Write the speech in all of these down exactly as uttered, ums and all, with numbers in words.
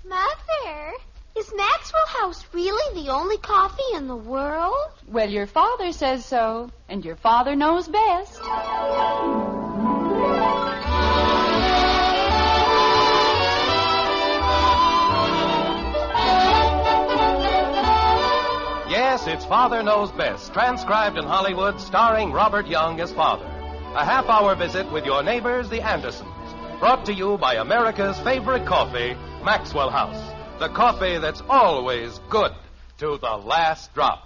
Mother, is Maxwell House really the only coffee in the world? Well, your father says so, and your father knows best. Yes, it's Father Knows Best, transcribed in Hollywood, starring Robert Young as father. A half-hour visit with your neighbors, the Andersons. Brought to you by America's favorite coffee, Maxwell House. The coffee that's always good to the last drop.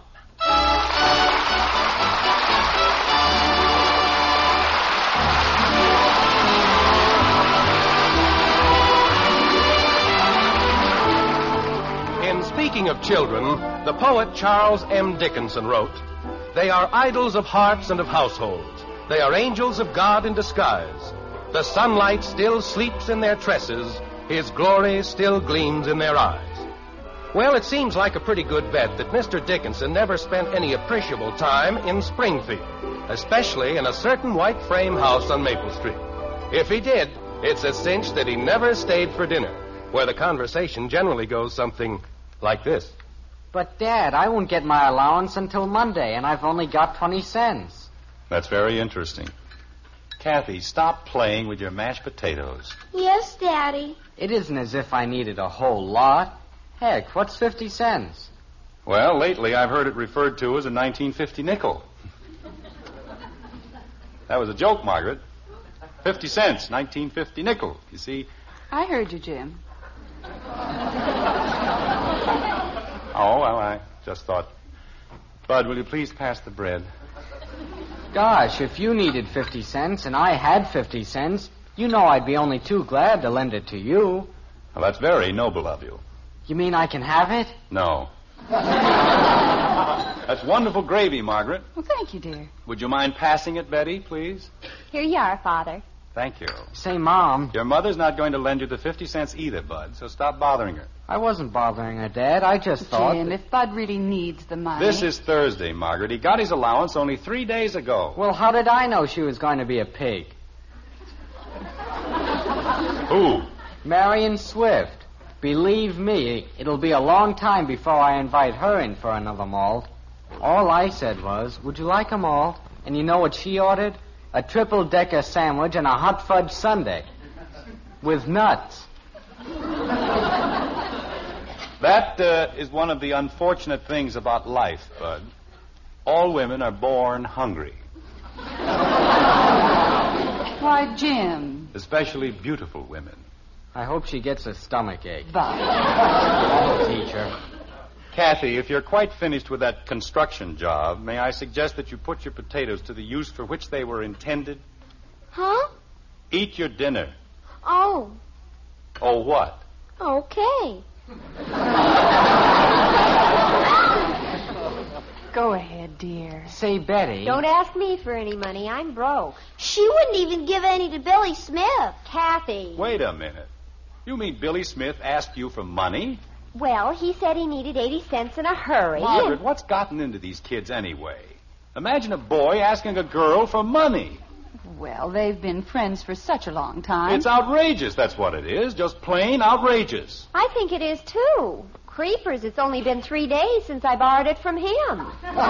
In Speaking of Children, the poet Charles M. Dickinson wrote, "They are idols of hearts and of households. They are angels of God in disguise. The sunlight still sleeps in their tresses. His glory still gleams in their eyes." Well, it seems like a pretty good bet that Mister Dickinson never spent any appreciable time in Springfield, especially in a certain white frame house on Maple Street. If he did, it's a cinch that he never stayed for dinner, where the conversation generally goes something like this. But, Dad, I won't get my allowance until Monday, and I've only got twenty cents. That's very interesting. Kathy, stop playing with your mashed potatoes. Yes, Daddy. It isn't as if I needed a whole lot. Heck, what's fifty cents? Well, lately I've heard it referred to as a nineteen fifty nickel. That was a joke, Margaret. Fifty cents, nineteen fifty nickel. You see? I heard you, Jim. Oh, well, I just thought. Bud, will you please pass the bread? Gosh, if you needed fifty cents and I had fifty cents, you know I'd be only too glad to lend it to you. Well, that's very noble of you. You mean I can have it? No. That's wonderful gravy, Margaret. Well, thank you, dear. Would you mind passing it, Betty, please? Here you are, Father. Thank you. Say, Mom. Your mother's not going to lend you the fifty cents either, Bud, so stop bothering her. I wasn't bothering her, Dad. I just thought... Jim, that... if Bud really needs the money... This is Thursday, Margaret. He got his allowance only three days ago. Well, how did I know she was going to be a pig? Who? Marion Swift. Believe me, it'll be a long time before I invite her in for another malt. All I said was, would you like a malt? And you know what she ordered? A triple-decker sandwich and a hot fudge sundae. With nuts. That uh, is one of the unfortunate things about life, Bud. All women are born hungry. Why, Jim. Especially beautiful women. I hope she gets a stomach ache. Bud. Oh, teacher. Kathy, if you're quite finished with that construction job, may I suggest that you put your potatoes to the use for which they were intended? Huh? Eat your dinner. Oh, Oh, what? okay. Go ahead, dear. Say, Betty. Don't ask me for any money. I'm broke. She wouldn't even give any to Billy Smith. Kathy. Wait a minute. You mean Billy Smith asked you for money? Well, he said he needed eighty cents in a hurry. Margaret, what's gotten into these kids anyway? Imagine a boy asking a girl for money. Well, they've been friends for such a long time. It's outrageous, that's what it is. Just plain outrageous. I think it is, too. Creepers, it's only been three days since I borrowed it from him.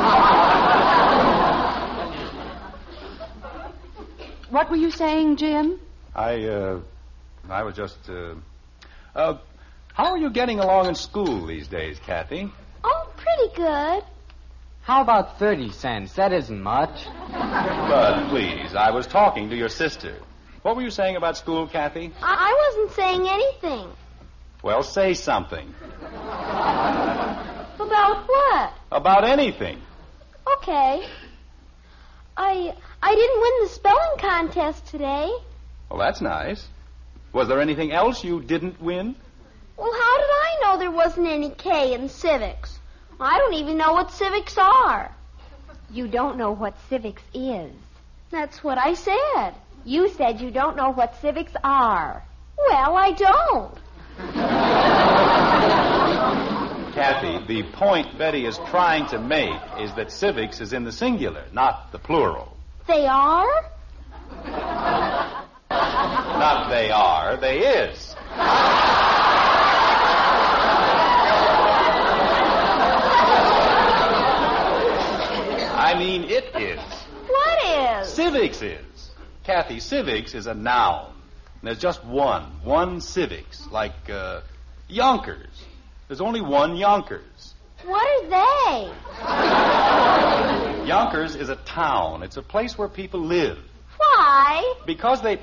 What were you saying, Jim? I, uh, I was just, uh, uh, how are you getting along in school these days, Kathy? Oh, pretty good. How about thirty cents? That isn't much. Bud, please, I was talking to your sister. What were you saying about school, Kathy? I, I wasn't saying anything. Well, say something. About what? About anything. Okay. I I didn't win the spelling contest today. Well, that's nice. Was there anything else you didn't win? Well, how did I know there wasn't any K in civics? I don't even know what civics are. You don't know what civics is. That's what I said. You said you don't know what civics are. Well, I don't. Kathy, the point Betty is trying to make is that civics is in the singular, not the plural. They are? Not they are, they is. civics is. Kathy, civics is a noun. And there's just one. One civics. Like, uh, Yonkers. There's only one Yonkers. What are they? Yonkers is a town. It's a place where people live. Why? Because they...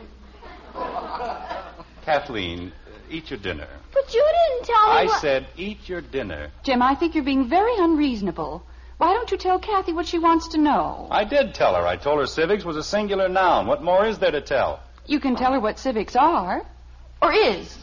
Kathleen, eat your dinner. But you didn't tell me I what... said eat your dinner. Jim, I think you're being very unreasonable. Why don't you tell Kathy what she wants to know? I did tell her. I told her civics was a singular noun. What more is there to tell? You can tell her what civics are. Or is.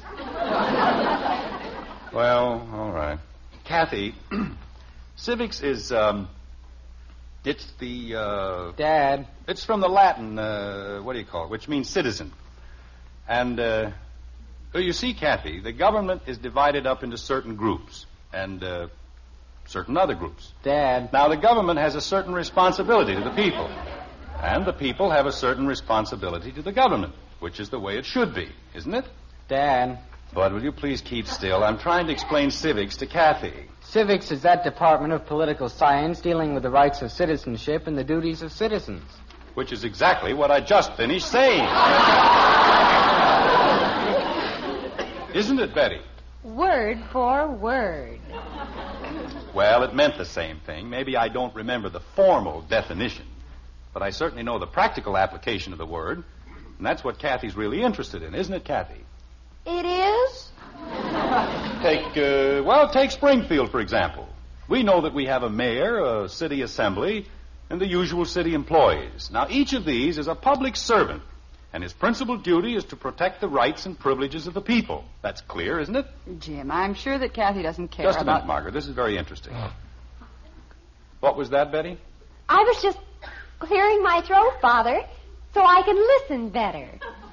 Well, all right. Kathy, civics is, um, it's the, uh... Dad. It's from the Latin, uh, what do you call it, which means citizen. And, uh, well, you see, Kathy, the government is divided up into certain groups and, uh, certain other groups. Dad. Now, the government has a certain responsibility to the people. And the people have a certain responsibility to the government, which is the way it should be, isn't it? Dad. Bud, will you please keep still? I'm trying to explain civics to Kathy. Civics is that department of political science dealing with the rights of citizenship and the duties of citizens. Which is exactly what I just finished saying. Isn't it, Betty? Word for word. Well, it meant the same thing. Maybe I don't remember the formal definition, but I certainly know the practical application of the word, and that's what Kathy's really interested in, isn't it, Kathy? It is? Take, uh, well, take Springfield, for example. We know that we have a mayor, a city assembly, and the usual city employees. Now, each of these is a public servant, and his principal duty is to protect the rights and privileges of the people. That's clear, isn't it? Jim, I'm sure that Kathy doesn't care Just a about... minute, Margaret. This is very interesting. What was that, Betty? I was just clearing my throat, Father, so I can listen better.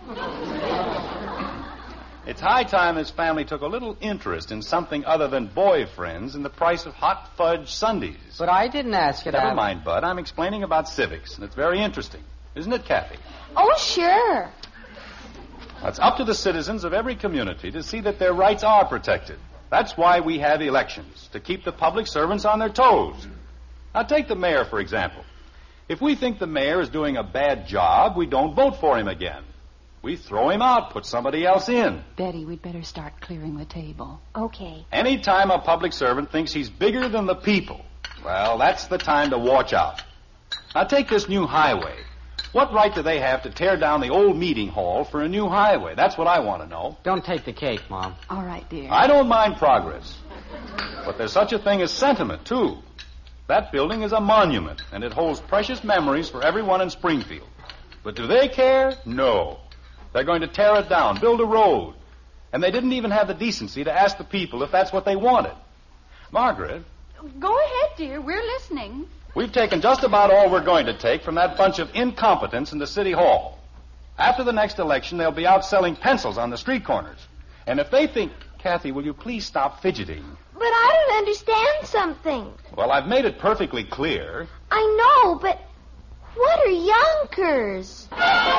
It's high time this family took a little interest in something other than boyfriends and the price of hot fudge sundaes. But I didn't ask you to Never have... mind, Bud. I'm explaining about civics, and it's very interesting. Isn't it, Kathy? Oh, sure. It's up to the citizens of every community to see that their rights are protected. That's why we have elections, to keep the public servants on their toes. Now, take the mayor, for example. If we think the mayor is doing a bad job, we don't vote for him again. We throw him out, put somebody else in. Betty, we'd better start clearing the table. Okay. Any time a public servant thinks he's bigger than the people, well, that's the time to watch out. Now, take this new highway. What right do they have to tear down the old meeting hall for a new highway? That's what I want to know. Don't take the cake, Mom. All right, dear. I don't mind progress. But there's such a thing as sentiment, too. That building is a monument, and it holds precious memories for everyone in Springfield. But do they care? No. They're going to tear it down, build a road. And they didn't even have the decency to ask the people if that's what they wanted. Margaret. Go ahead, dear. We're listening. We've taken just about all we're going to take from that bunch of incompetents in the city hall. After the next election, they'll be out selling pencils on the street corners. And if they think... Kathy, will you please stop fidgeting? But I don't understand something. Well, I've made it perfectly clear. I know, but what are Yonkers?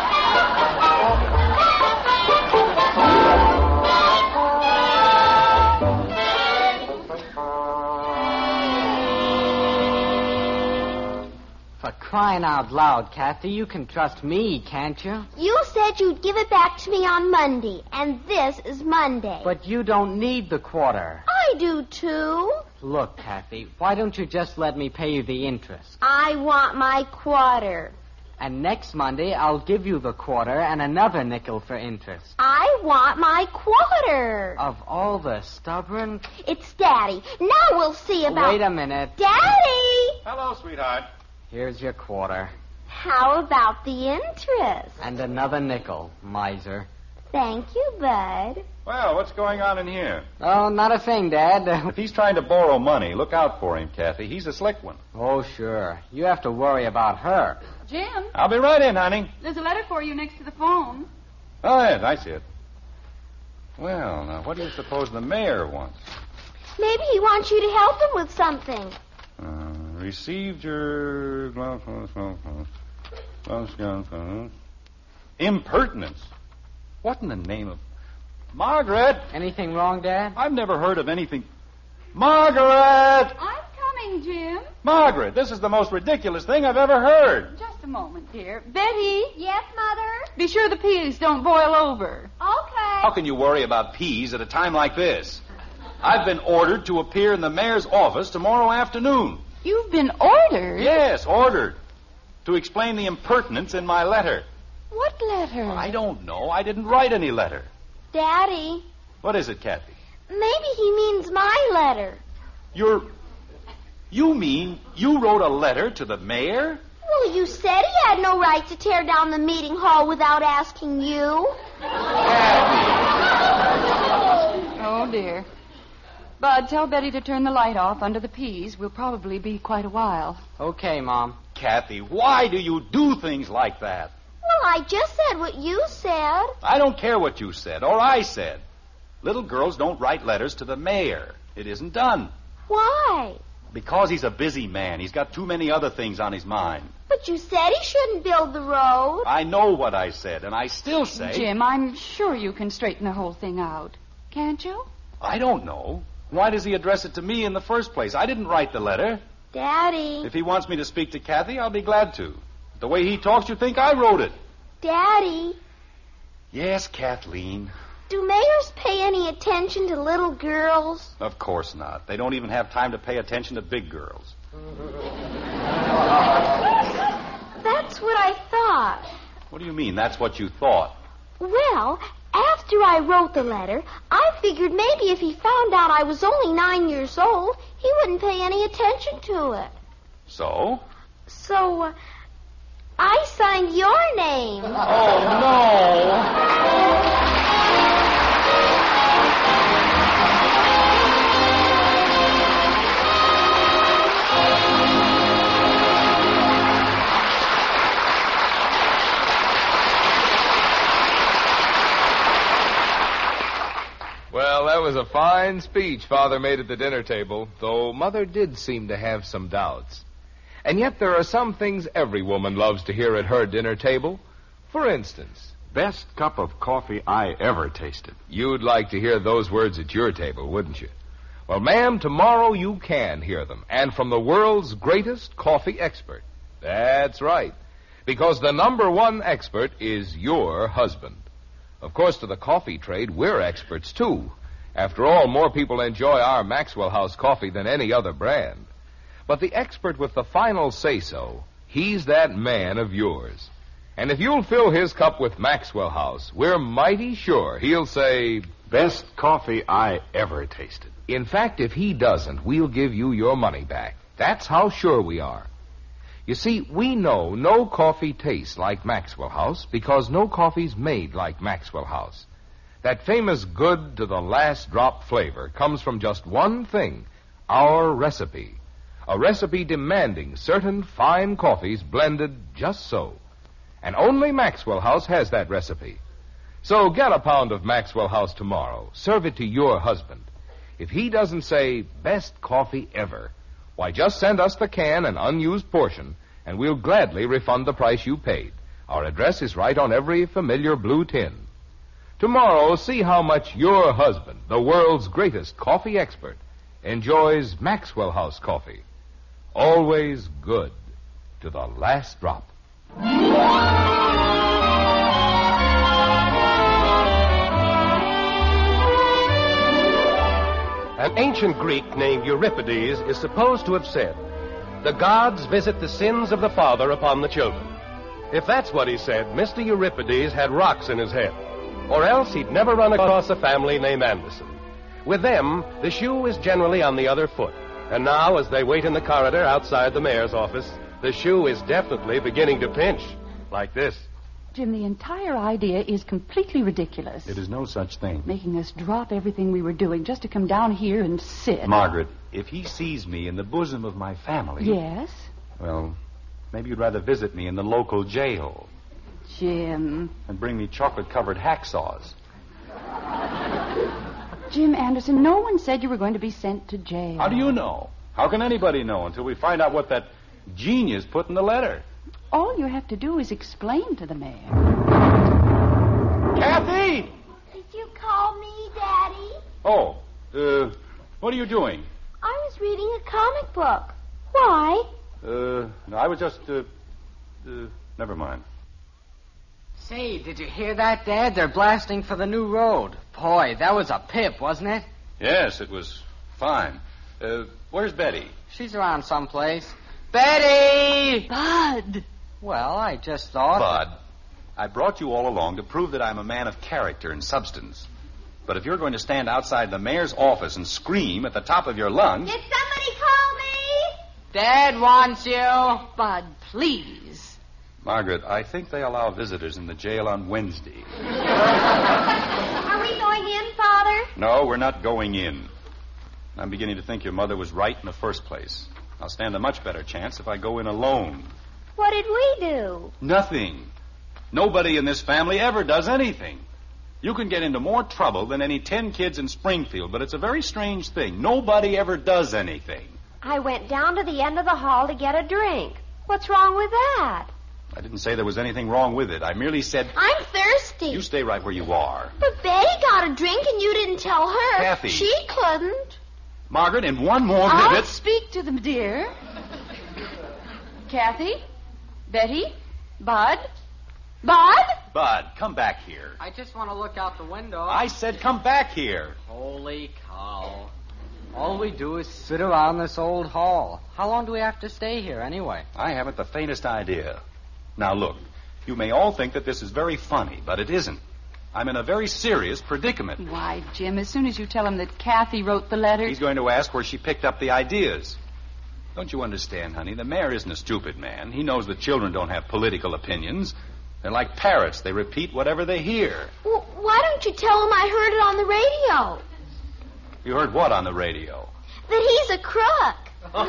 For crying out loud, Kathy, you can trust me, can't you? You said you'd give it back to me on Monday, and this is Monday. But you don't need the quarter. I do, too. Look, Kathy, why don't you just let me pay you the interest? I want my quarter. And next Monday, I'll give you the quarter and another nickel for interest. I want my quarter. Of all the stubborn... It's Daddy. Now we'll see about... Wait a minute. Daddy! Hello, sweetheart. Here's your quarter. How about the interest? And another nickel, miser. Thank you, Bud. Well, what's going on in here? Oh, not a thing, Dad. If he's trying to borrow money, look out for him, Kathy. He's a slick one. Oh, sure. You have to worry about her. Jim, I'll be right in, honey. there's a letter for you next to the phone. Oh, yes, I see it. Well, now, what do you suppose the mayor wants? Maybe he wants you to help him with something. Uh, received your... Impertinence. What in the name of... Margaret! Anything wrong, Dad? I've never heard of anything... Margaret! I'm coming, Jim. Margaret, this is the most ridiculous thing I've ever heard. Just a a moment, dear. Betty, Yes, Mother? be sure the peas don't boil over. Okay. How can you worry about peas at a time like this? I've been ordered to appear in the mayor's office tomorrow afternoon. You've been ordered? Yes, ordered. To explain the impertinence in my letter. What letter? I don't know. I didn't write any letter. Daddy, What is it, Kathy? maybe he means my letter. You're... You mean you wrote a letter to the mayor? Well, you said he had no right to tear down the meeting hall without asking you. Oh, dear. Bud, tell Betty to turn the light off under the peas. We'll probably be quite a while. Okay, Mom. Kathy, why do you do things like that? Well, I just said what you said. I don't care what you said or I said. Little girls don't write letters to the mayor. It isn't done. Why? Because he's a busy man. He's got too many other things on his mind. But you said he shouldn't build the road. I know what I said, and I still say... Jim, I'm sure you can straighten the whole thing out. Can't you? I don't know. Why does he address it to me in the first place? I didn't write the letter. Daddy. If he wants me to speak to Kathy, I'll be glad to. The way he talks, you think I wrote it. Daddy, Yes, Kathleen. do mayors pay any attention to little girls? Of course not. They don't even have time to pay attention to big girls. That's what I thought. What do you mean, that's what you thought? Well, after I wrote the letter, I figured maybe if he found out I was only nine years old, he wouldn't pay any attention to it. So? So, uh, I signed your name. Oh, no. Well, that was a fine speech Father made at the dinner table, though Mother did seem to have some doubts. And yet there are some things every woman loves to hear at her dinner table. For instance, Best cup of coffee I ever tasted. you'd like to hear those words at your table, wouldn't you? Well, ma'am, tomorrow you can hear them, and from the world's greatest coffee expert. That's right, because the number one expert is your husband. Of course, to the coffee trade, we're experts, too. After all, more people enjoy our Maxwell House coffee than any other brand. But the expert with the final say-so, he's that man of yours. And if you'll fill his cup with Maxwell House, we're mighty sure he'll say... Best coffee I ever tasted. In fact, if he doesn't, we'll give you your money back. That's how sure we are. You see, we know no coffee tastes like Maxwell House because no coffee's made like Maxwell House. That famous good to the last drop flavor comes from just one thing, our recipe. A recipe demanding certain fine coffees blended just so. And only Maxwell House has that recipe. So get a pound of Maxwell House tomorrow. Serve it to your husband. If he doesn't say, best coffee ever, why, just send us the can and unused portion, and we'll gladly refund the price you paid. Our address is right on every familiar blue tin. Tomorrow, see how much your husband, the world's greatest coffee expert, enjoys Maxwell House coffee. Always good to the last drop. An ancient Greek named Euripides is supposed to have said, "The gods visit the sins of the father upon the children." If that's what he said, Mister Euripides had rocks in his head. Or else he'd never run across a family named Anderson. With them, the shoe is generally on the other foot. And now, as they wait in the corridor outside the mayor's office, the shoe is definitely beginning to pinch. Like this. Jim, the entire idea is completely ridiculous. It is no such thing. Making us drop everything we were doing just to come down here and sit. Margaret, if he sees me in the bosom of my family... Yes? Well, maybe you'd rather visit me in the local jail Jim. and bring me chocolate-covered hacksaws. Jim Anderson, no one said you were going to be sent to jail. How do you know? How can anybody know until we find out what that genius put in the letter? All you have to do is explain to the mayor. Kathy! Did you call me, Daddy? Oh, uh, what are you doing? I was reading a comic book. Why? Uh, I was just, uh, Uh, never mind. Say, did you hear that, Dad? They're blasting for the new road. Boy, that was a pip, wasn't it? Yes, it was fine. Uh, where's Betty? She's around someplace. Betty! Bud! Well, I just thought... Bud, I brought you all along to prove that I'm a man of character and substance. But if you're going to stand outside the mayor's office and scream at the top of your lungs... Did somebody call me? Dad wants you. Bud, please. Margaret, I think they allow visitors in the jail on Wednesday. Are we going in, Father? No, we're not going in. I'm beginning to think your mother was right in the first place. I'll stand a much better chance if I go in alone. What did we do? Nothing. Nobody in this family ever does anything. You can get into more trouble than any ten kids in Springfield, but it's a very strange thing. Nobody ever does anything. I went down to the end of the hall to get a drink. What's wrong with that? I didn't say there was anything wrong with it. I merely said... I'm thirsty. You stay right where you are. But Betty got a drink and you didn't tell her. Kathy. She couldn't. Margaret, in one more I'll minute... speak to them, dear. Kathy? Betty? Bud? Bud? Bud, come back here. I just want to look out the window. I said come back here. Holy cow. All we do is sit around this old hall. How long do we have to stay here, anyway? I haven't the faintest idea. Now, look, you may all think that this is very funny, but it isn't. I'm in a very serious predicament. Why, Jim, as soon as you tell him that Kathy wrote the letter... He's going to ask where she picked up the ideas. Don't you understand, honey? The mayor isn't a stupid man. He knows that children don't have political opinions. They're like parrots. They repeat whatever they hear. Well, why don't you tell him I heard it on the radio? You heard what on the radio? That he's a crook.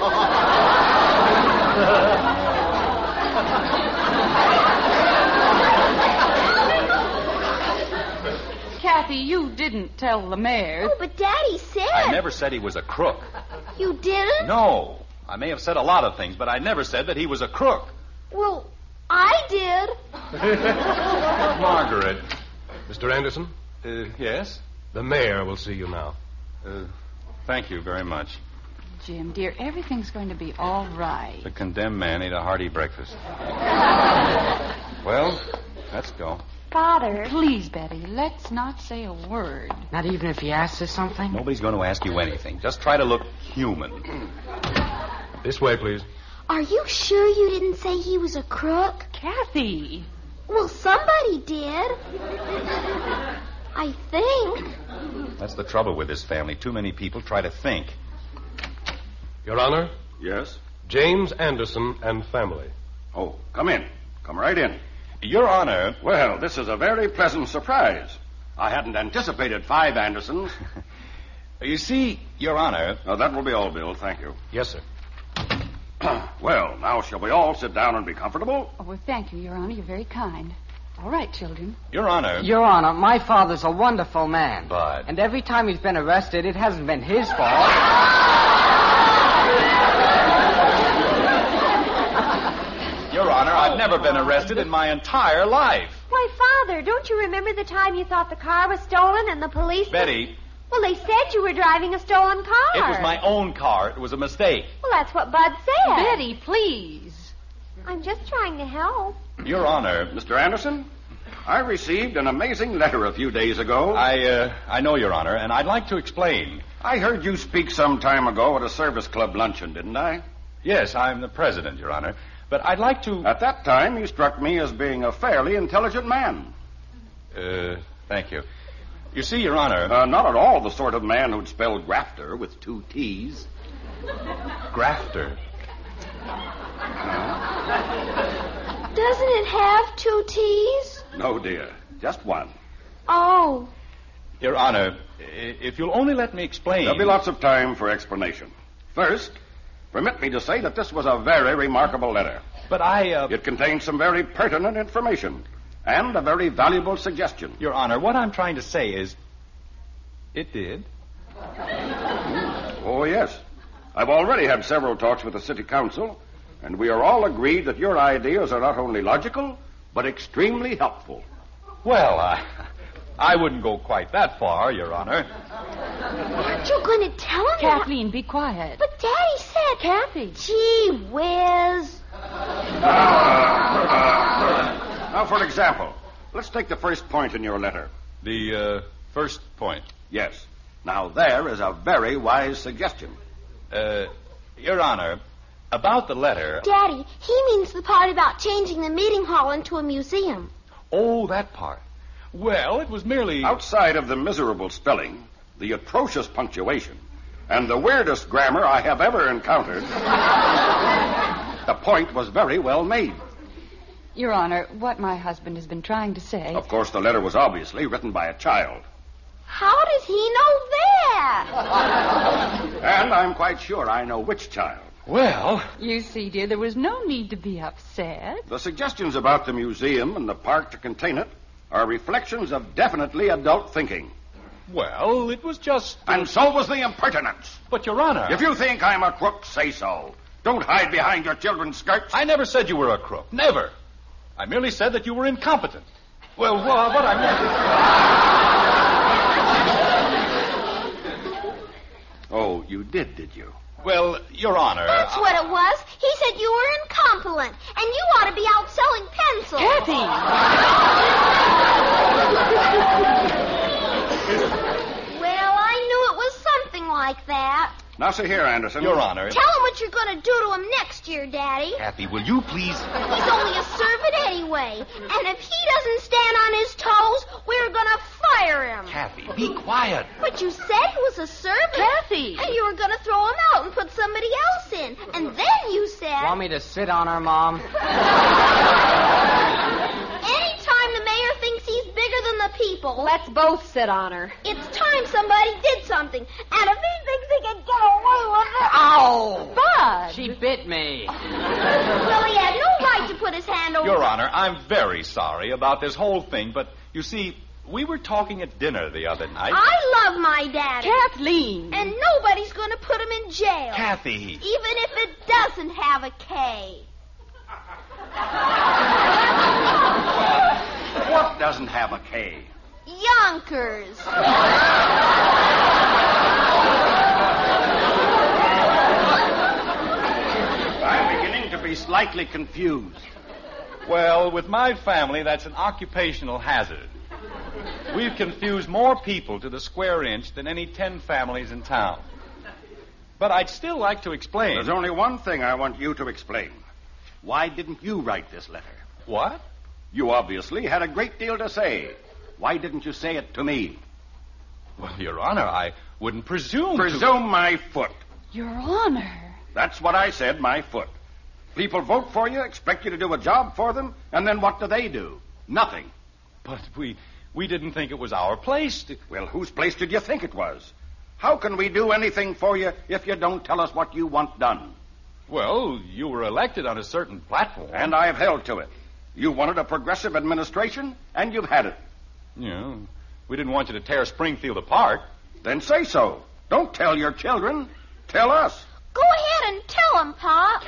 Kathy, you didn't tell the mayor. Oh, but Daddy said. I never said he was a crook. You didn't? No. I may have said a lot of things, but I never said that he was a crook. Well, I did. Margaret. Mister Anderson, Uh, yes? the mayor will see you now. Uh, thank you very much. Jim, dear, everything's going to be all right. The condemned man ate a hearty breakfast. Well, let's go. Father. Please, Betty, let's not say a word. Not even if he asks us something? Nobody's going to ask you anything. Just try to look human. This way, please. Are you sure you didn't say he was a crook? Kathy. Well, somebody did. I think. That's the trouble with this family. Too many people try to think. Your Honor, Yes? James Anderson and family. Oh, come in. Come right in. Your Honor. Well, this is a very pleasant surprise. I hadn't anticipated five Andersons. You see, Your Honor. Now, that will be all, Bill. Thank you. Yes, sir. Well, now, shall we all sit down and be comfortable? Oh, well, thank you, Your Honor. You're very kind. All right, children. Your Honor. Your Honor, my father's a wonderful man. Bud. And every time he's been arrested, it hasn't been his fault. Your Honor, I've never been arrested in my entire life. Why, Father, don't you remember the time you thought the car was stolen and the police... Betty, Well, they said you were driving a stolen car. it was my own car. It was a mistake. Well, that's what Bud said. Betty, please. I'm just trying to help. Your Honor. Mister Anderson, I received an amazing letter a few days ago. I, uh, I know, Your Honor, and I'd like to explain. I heard you speak some time ago at a service club luncheon, didn't I? Yes, I'm the president, Your Honor. But I'd like to... At that time, you struck me as being a fairly intelligent man. Uh, thank you. You see, Your Honor... Uh, not at all the sort of man who'd spell grafter with two T's. Grafter. Doesn't it have two T's? No, dear. Just one. Oh. Your Honor, i- if you'll only let me explain... There'll be lots of time for explanation. First, permit me to say that this was a very remarkable letter. But I, uh... It contains some very pertinent information and a very valuable suggestion. Your Honor, what I'm trying to say is... It did. Oh, yes. I've already had several talks with the city council, and we are all agreed that your ideas are not only logical, but extremely helpful. Well, I... I wouldn't go quite that far, Your Honor. Aren't you going to tell him that? Kathleen, be quiet. But Daddy said... Kathy. Gee whiz. Now, for example, let's take the first point in your letter. The uh, first point. Yes. Now, there is a very wise suggestion. Uh, Your Honor, about the letter... Daddy, he means the part about changing the meeting hall into a museum. Oh, that part. Well, it was merely... Outside of the miserable spelling, the atrocious punctuation, and the weirdest grammar I have ever encountered, the point was very well made. Your Honor, what my husband has been trying to say... Of course, the letter was obviously written by a child. How does he know that? And I'm quite sure I know which child. Well... You see, dear, there was no need to be upset. The suggestions about the museum and the park to contain it are reflections of definitely adult thinking. Well, it was just... And so was the impertinence. But, Your Honor... If you think I'm a crook, say so. Don't hide behind your children's skirts. I never said you were a crook. Never. I merely said that you were incompetent. Well, wha- what I meant... Oh, you did, did you? Well, Your Honor... That's I... what it was. He said you were incompetent, and you ought to be out selling pencils. Kathy! Well, I knew it was something like that. Now, see here, Anderson. Your Honor... Tell him what you're going to do to him next year, Daddy. Kathy, will you please... He's only a servant anyway. And if he doesn't stand on his toes, we're going to fire him. Kathy, be quiet. But you said he was a servant. Kathy! And you were going to throw him out and put somebody else in. And then you said... Want me to sit on her, Mom? Anytime the mayor thinks he's bigger than the people... Let's both sit on her. It's time somebody did something. And if he thinks he can get away with it... Ow! Bud! She bit me. Well, he had no right to put his hand over... Your Honor, I'm very sorry about this whole thing, but you see, we were talking at dinner the other night. I love my daddy. Kathleen! And nobody's going to put him in jail. Kathy! Even if it doesn't have a K. What doesn't have a K? Yonkers. I'm beginning to be slightly confused. Well, with my family, that's an occupational hazard. We've confused more people to the square inch than any ten families in town. But I'd still like to explain. There's only one thing I want you to explain. Why didn't you write this letter? What? You obviously had a great deal to say. Why didn't you say it to me? Well, Your Honor, I wouldn't presume to... Presume my foot. Your Honor. That's what I said, my foot. People vote for you, expect you to do a job for them, and then what do they do? Nothing. But we we didn't think it was our place to... Well, whose place did you think it was? How can we do anything for you if you don't tell us what you want done? Well, you were elected on a certain platform. And I've held to it. You wanted a progressive administration, and you've had it. Yeah, we didn't want you to tear Springfield apart. Then say so. Don't tell your children. Tell us. Go ahead and tell him, Pop.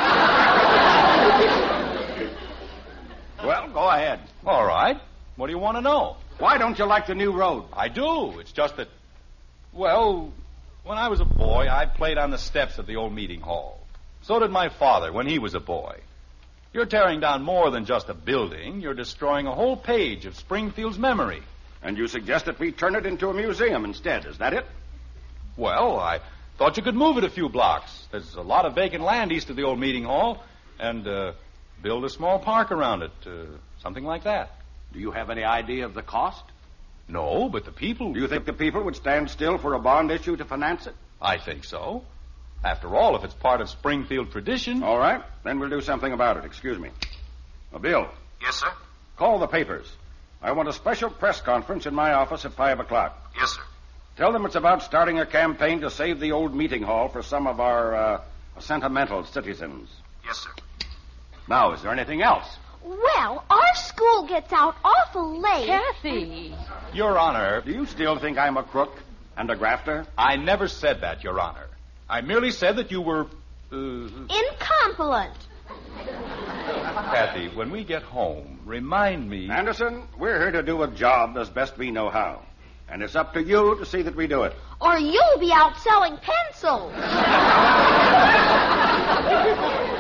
Well, go ahead. All right. What do you want to know? Why don't you like the new road? I do. It's just that, well, when I was a boy, I played on the steps of the old meeting hall. So did my father when he was a boy. You're tearing down more than just a building. You're destroying a whole page of Springfield's memory. And you suggest that we turn it into a museum instead. Is that it? Well, I thought you could move it a few blocks. There's a lot of vacant land east of the old meeting hall. And uh, build a small park around it. Uh, something like that. Do you have any idea of the cost? No, but the people... Do you think the people would stand still for a bond issue to finance it? I think so. After all, if it's part of Springfield tradition... All right. Then we'll do something about it. Excuse me. Uh, Bill. Yes, sir? Call the papers. I want a special press conference in my office at five o'clock. Yes, sir. Tell them it's about starting a campaign to save the old meeting hall for some of our uh, sentimental citizens. Yes, sir. Now, is there anything else? Well, our school gets out awful late. Kathy. Your Honor... Do you still think I'm a crook and a grafter? I never said that, Your Honor. I merely said that you were... Uh... Incompetent. Kathy, when we get home, remind me... Anderson, we're here to do a job as best we know how. And it's up to you to see that we do it. Or you'll be out selling pencils.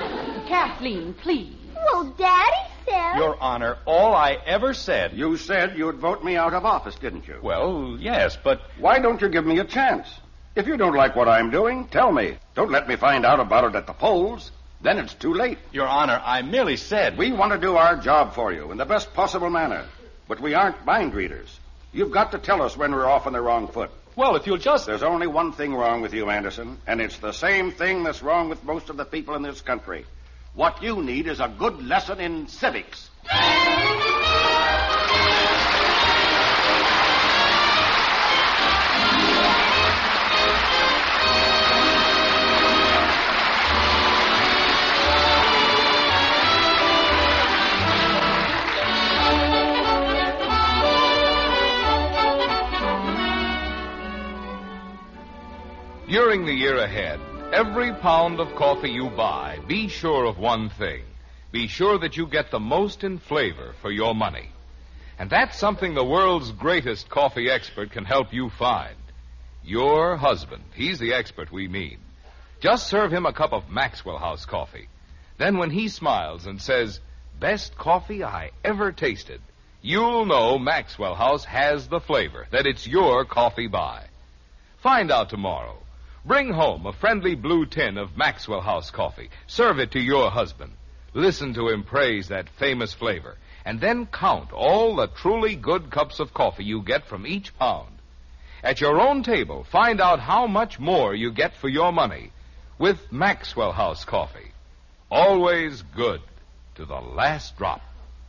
Kathleen, please. Well, Daddy said... Your Honor, all I ever said... You said you'd vote me out of office, didn't you? Well, yes, but... Why don't you give me a chance? If you don't like what I'm doing, tell me. Don't let me find out about it at the polls. Then it's too late. Your Honor, I merely said... We want to do our job for you in the best possible manner. But we aren't mind readers. You've got to tell us when we're off on the wrong foot. Well, if you'll just... There's only one thing wrong with you, Anderson, and it's the same thing that's wrong with most of the people in this country. What you need is a good lesson in civics. During the year ahead, every pound of coffee you buy, be sure of one thing. Be sure that you get the most in flavor for your money. And that's something the world's greatest coffee expert can help you find. Your husband. He's the expert we mean. Just serve him a cup of Maxwell House coffee. Then when he smiles and says, "Best coffee I ever tasted," you'll know Maxwell House has the flavor, that it's your coffee buy. Find out tomorrow. Bring home a friendly blue tin of Maxwell House coffee. Serve it to your husband. Listen to him praise that famous flavor. And then count all the truly good cups of coffee you get from each pound. At your own table, find out how much more you get for your money with Maxwell House coffee. Always good to the last drop.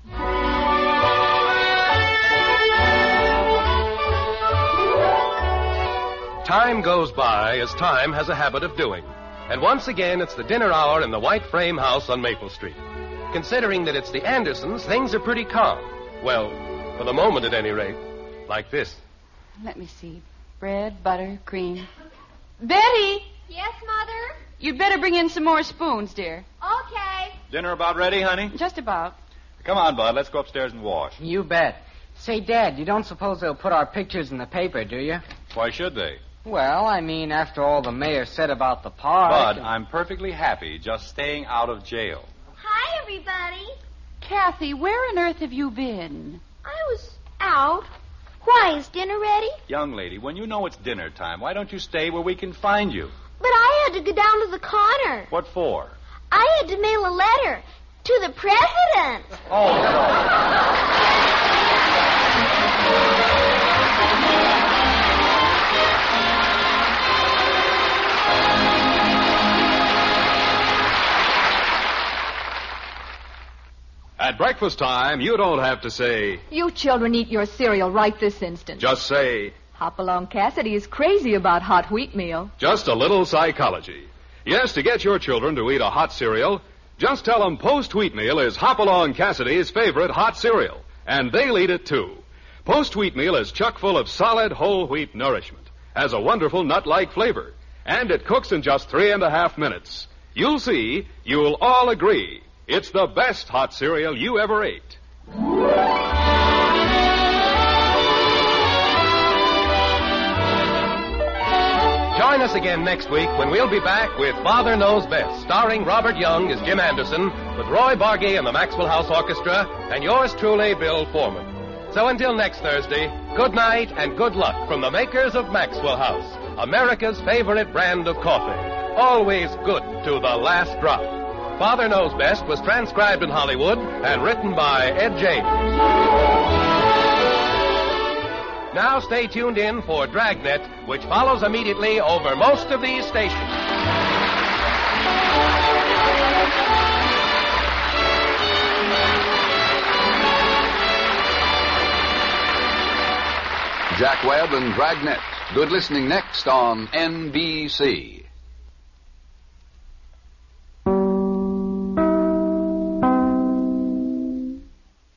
Time goes by as time has a habit of doing. And once again, it's the dinner hour in the white frame house on Maple Street. Considering that it's the Andersons, things are pretty calm. Well, for the moment at any rate. Like this. Let me see. Bread, butter, cream. Betty! Yes, Mother? You'd better bring in some more spoons, dear. Okay. Dinner about ready, honey? Just about. Come on, Bud. Let's go upstairs and wash. You bet. Say, Dad, you don't suppose they'll put our pictures in the paper, do you? Why should they? Well, I mean, after all the mayor said about the park... Bud, and... I'm perfectly happy just staying out of jail. Hi, everybody. Kathy, where on earth have you been? I was out. Why, is dinner ready? Young lady, when you know it's dinner time, why don't you stay where we can find you? But I had to go down to the corner. What for? I had to mail a letter to the president. Oh, no. At breakfast time, you don't have to say, "You children eat your cereal right this instant." just say, Hopalong Cassidy is crazy about hot wheat meal. just a little psychology. Yes, to get your children to eat a hot cereal, just tell them Post Wheatmeal is Hopalong Cassidy's favorite hot cereal, and they'll eat it too. Post Wheatmeal is chock full of solid whole wheat nourishment, has a wonderful nut-like flavor, and it cooks in just three and a half minutes. You'll see, you'll all agree, it's the best hot cereal you ever ate. Join us again next week when we'll be back with Father Knows Best, starring Robert Young as Jim Anderson, with Roy Bargy and the Maxwell House Orchestra, and yours truly, Bill Foreman. So until next Thursday, good night and good luck from the makers of Maxwell House, America's favorite brand of coffee. Always good to the last drop. Father Knows Best was transcribed in Hollywood and written by Ed James. Now stay tuned in for Dragnet, which follows immediately over most of these stations. Jack Webb and Dragnet. Good listening next on N B C.